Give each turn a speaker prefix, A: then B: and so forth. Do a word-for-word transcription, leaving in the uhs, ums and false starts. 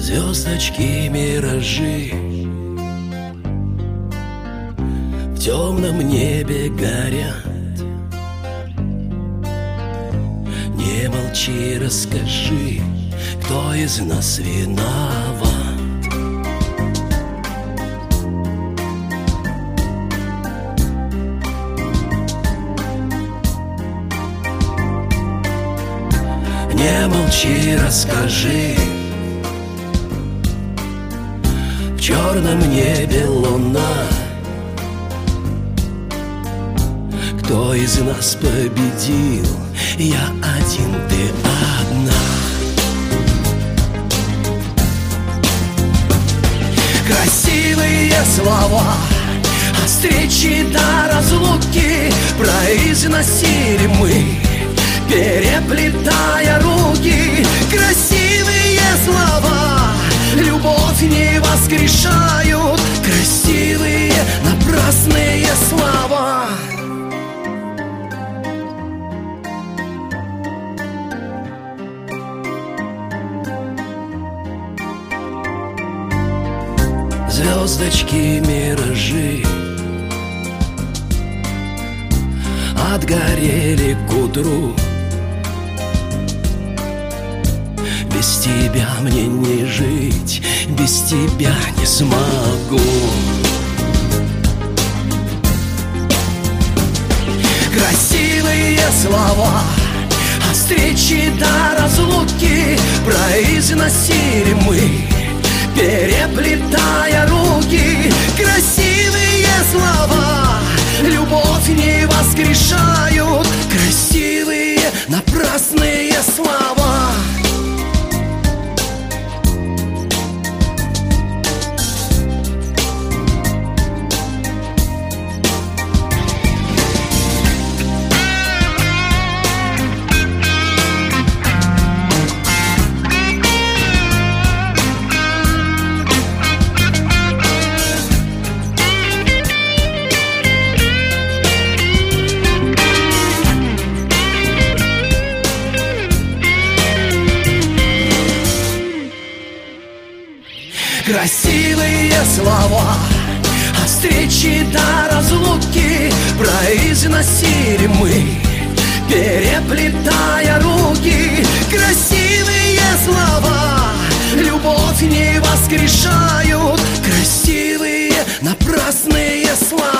A: Звездочки, миражи в темном небе горят. Не молчи, расскажи, кто из нас виноват. Не молчи, расскажи, в черном небе луна. Кто из нас победил? Я один, ты одна. Красивые слова о встрече до разлуки произносили мы, переплетая руки. Красивые слова любовь не воскрешают. Красивые напрасные слова. Звездочки, миражи отгорели к утру. Без тебя мне не жить, без тебя не смогу. Красивые слова о встрече до разлуки произносили мы, переплетая руки. Красивые слова любовь не воскрешают. Красивые напрасные слова. Красивые слова о встрече до разлуки произносили мы, переплетая руки. Красивые слова любовь не воскрешают. Красивые напрасные слова.